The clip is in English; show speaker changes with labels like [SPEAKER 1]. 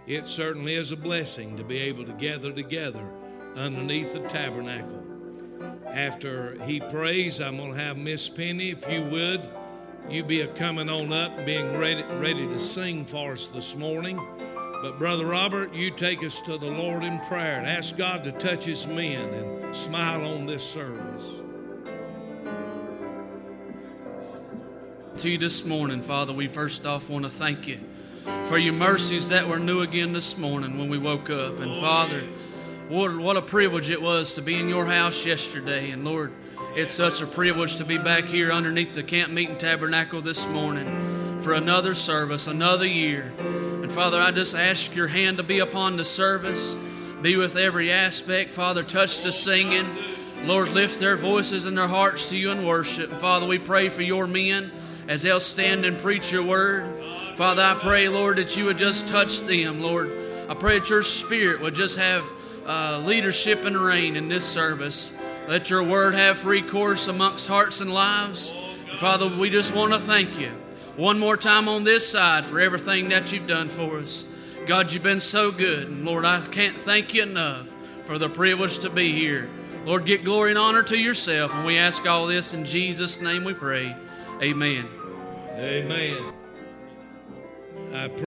[SPEAKER 1] it certainly is a blessing to be able to gather together underneath the tabernacle. After he prays, I'm going to have Miss Penny, if you would, you be a coming on up and being ready to sing for us this morning. But Brother Robert, you take us to the Lord in prayer and ask God to touch his men and smile on this service.
[SPEAKER 2] To you this morning, Father, we first off want to thank you for your mercies that were new again this morning when we woke up. And Father, what a privilege it was to be in your house yesterday. And Lord, it's such a privilege to be back here underneath the camp meeting tabernacle this morning for another service, another year. And Father, I just ask your hand to be upon the service, be with every aspect. Father, touch the singing. Lord, lift their voices and their hearts to you in worship. And Father, we pray for your men as they'll stand and preach your word. Father, I pray, Lord, that you would just touch them, Lord. I pray that your Spirit would just have leadership and reign in this service. Let your word have free course amongst hearts and lives. And Father, we just want to thank you one more time on this side for everything that you've done for us. God, you've been so good. And Lord, I can't thank you enough for the privilege to be here. Lord, get glory and honor to yourself. And we ask all this in Jesus' name we pray. Amen.
[SPEAKER 1] Amen. I